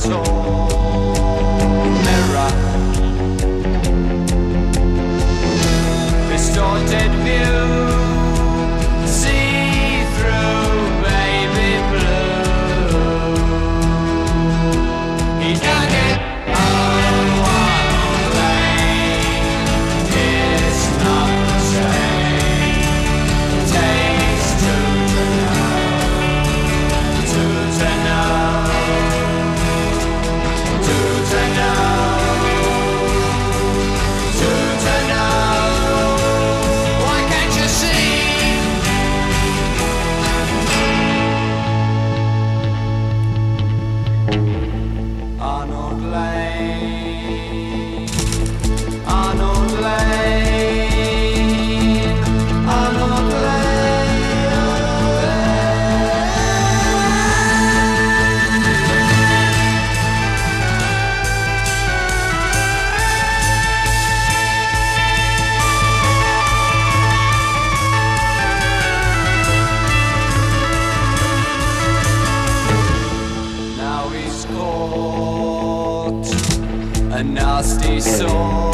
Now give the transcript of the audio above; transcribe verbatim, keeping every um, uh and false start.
tall mirror, distorted view, see through baby blue. He dug it on one lane, it's not the same. Takes two to know, two to know, two to know, two to know. Why can't you see? Arnold Lane, Arnold Lane, Arnold Lane, Arnold Now he's caught a nasty sore.